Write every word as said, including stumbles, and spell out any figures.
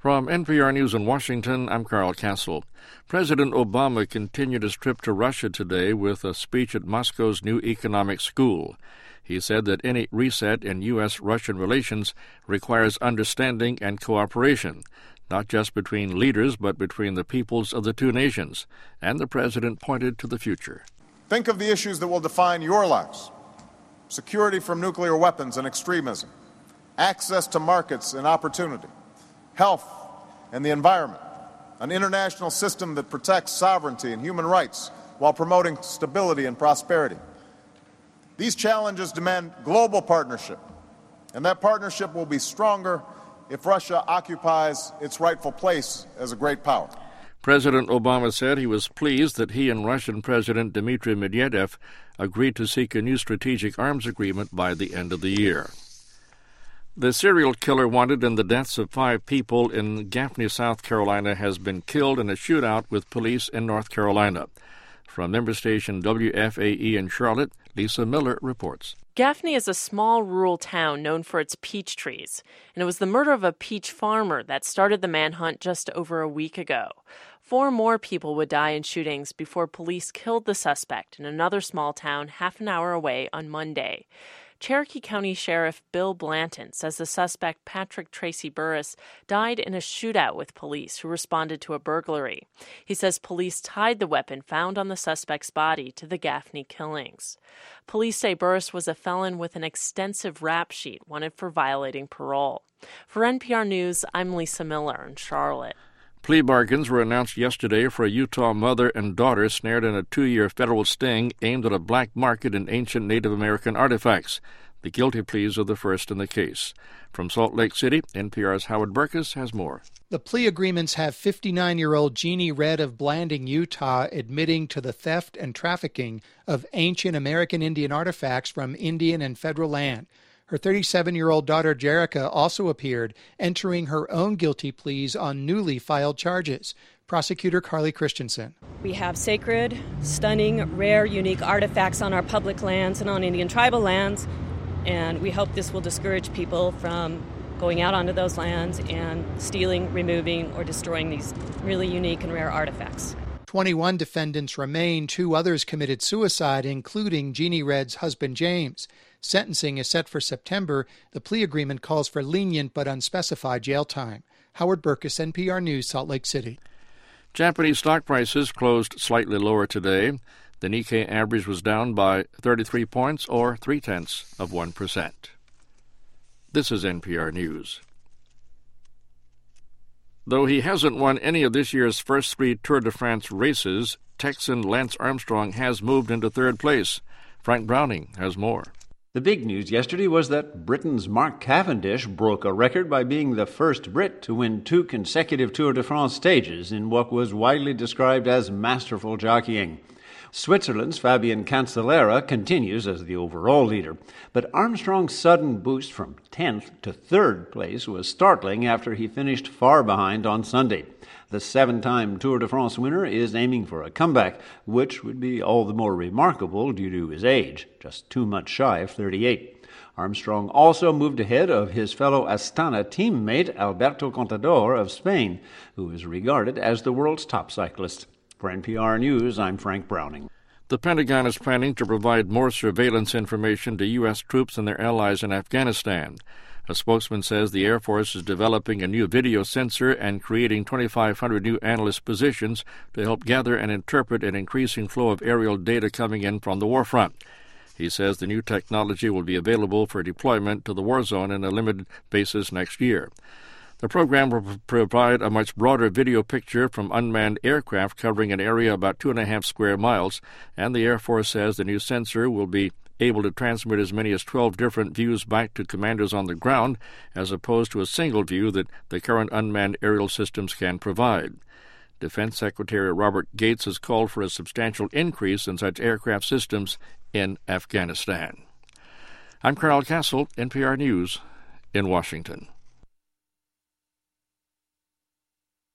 From N P R News in Washington, I'm Carl Castle. President Obama continued his trip to Russia today with a speech at Moscow's new economic school. He said that any reset in U S Russian relations requires understanding and cooperation, not just between leaders, but between the peoples of the two nations. And the president pointed to the future. Think of the issues that will define your lives: security from nuclear weapons and extremism, access to markets and opportunity, health and the environment, an international system that protects sovereignty and human rights while promoting stability and prosperity. These challenges demand global partnership, and that partnership will be stronger if Russia occupies its rightful place as a great power. President Obama said he was pleased that he and Russian President Dmitry Medvedev agreed to seek a new strategic arms agreement by the end of the year. The serial killer wanted in the deaths of five people in Gaffney, South Carolina, has been killed in a shootout with police in North Carolina. From member station W F A E in Charlotte, Lisa Miller reports. Gaffney is a small rural town known for its peach trees, and it was the murder of a peach farmer that started the manhunt just over a week ago. Four more people would die in shootings before police killed the suspect in another small town half an hour away on Monday. Cherokee County Sheriff Bill Blanton says the suspect, Patrick Tracy Burris, died in a shootout with police who responded to a burglary. He says police tied the weapon found on the suspect's body to the Gaffney killings. Police say Burris was a felon with an extensive rap sheet wanted for violating parole. For N P R News, I'm Lisa Miller in Charlotte. Plea bargains were announced yesterday for a Utah mother and daughter snared in a two-year federal sting aimed at a black market in ancient Native American artifacts. The guilty pleas are the first in the case. From Salt Lake City, N P R's Howard Burkus has more. The plea agreements have fifty-nine-year-old Jeannie Red of Blanding, Utah, admitting to the theft and trafficking of ancient American Indian artifacts from Indian and federal land. Her thirty-seven-year-old daughter, Jerica, also appeared, entering her own guilty pleas on newly filed charges. Prosecutor Carly Christensen. We have sacred, stunning, rare, unique artifacts on our public lands and on Indian tribal lands, and we hope this will discourage people from going out onto those lands and stealing, removing, or destroying these really unique and rare artifacts. twenty-one defendants remain. Two others committed suicide, including Jeannie Red's husband, James. Sentencing is set for September. The plea agreement calls for lenient but unspecified jail time. Howard Burkus, N P R News, Salt Lake City. Japanese stock prices closed slightly lower today. The Nikkei average was down by thirty-three points, or three-tenths of one percent. This is N P R News. Though he hasn't won any of this year's first three Tour de France races, Texan Lance Armstrong has moved into third place. Frank Browning has more. The big news yesterday was that Britain's Mark Cavendish broke a record by being the first Brit to win two consecutive Tour de France stages in what was widely described as masterful jockeying. Switzerland's Fabian Cancellara continues as the overall leader, but Armstrong's sudden boost from tenth to third place was startling after he finished far behind on Sunday. The seven-time Tour de France winner is aiming for a comeback, which would be all the more remarkable due to his age, just two months shy of thirty-eight. Armstrong also moved ahead of his fellow Astana teammate Alberto Contador of Spain, who is regarded as the world's top cyclist. For N P R News, I'm Frank Browning. The Pentagon is planning to provide more surveillance information to U S troops and their allies in Afghanistan. A spokesman says the Air Force is developing a new video sensor and creating twenty-five hundred new analyst positions to help gather and interpret an increasing flow of aerial data coming in from the warfront. He says the new technology will be available for deployment to the war zone on a limited basis next year. The program will provide a much broader video picture from unmanned aircraft covering an area about two and a half square miles, and the Air Force says the new sensor will be able to transmit as many as twelve different views back to commanders on the ground, as opposed to a single view that the current unmanned aerial systems can provide. Defense Secretary Robert Gates has called for a substantial increase in such aircraft systems in Afghanistan. I'm Carl Castle, N P R News, in Washington.